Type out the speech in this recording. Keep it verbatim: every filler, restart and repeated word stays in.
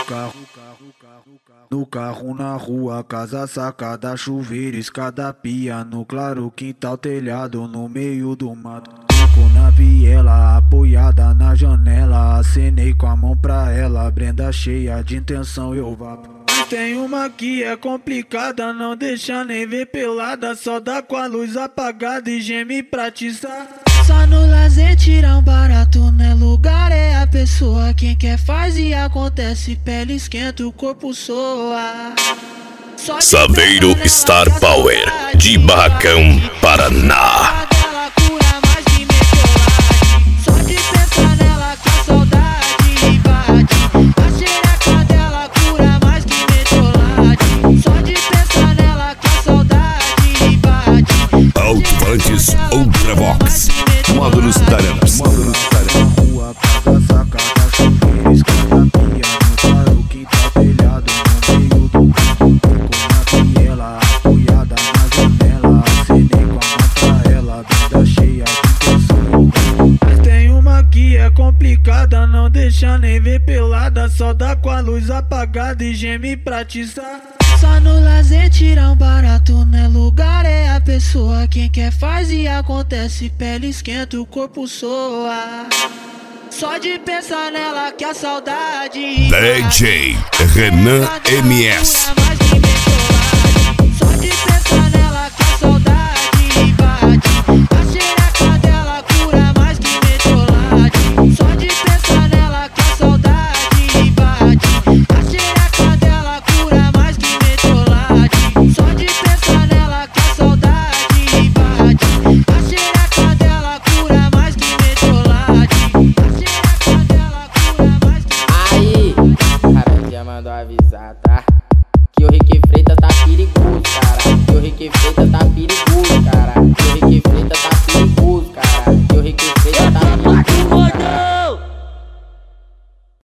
carro, no carro, na rua, casa, sacada, chuveiro, escada, pia, no claro, quintal, telhado, no meio do mato. Fico na viela, apoiada na janela, acenei com a mão pra ela, Brenda cheia de intenção, eu vapo. Tem uma que é complicada, não deixa nem ver pelada, só dá com a luz apagada e geme pra tiçar. Só no lazer tirar um barato, né? Lugar é a pessoa, quem quer faz e acontece, pele esquenta, o corpo soa. Saveiro Star Power, de Barracão, Paraná. Alto-falantes Ultravox, módulos Taranas. Módulos Taranas. Rua, casa, sacada, chuveiro, escada, pia, no claro, quintal, telhado, no meio do campo. Fico na viela, apoiada na janela, acenei com a mão pra ela, Brenda cheia de intenção. Mas tem uma que é complicada, não deixa nem ver pelada, só dá com a luz apagada e geme pra tiçar. Só no lazer tirar um barato, né? Lugar é a pessoa, quem quer faz e acontece, pele esquenta, o corpo soa. Só de pensar nela que a saudade D J Renan M S. Só de pensar nela que a saudade bate, a xereca dela cura mais que metiolate. Só de pensar nela que a saudade bate, a xereca dela cura mais que metiolate. Só de pensar nela que a saudade bate, a xereca dela cura mais que metiolate. A xereca dela cura mais que metiolate. Aí, cara, já mandou avisar, tá?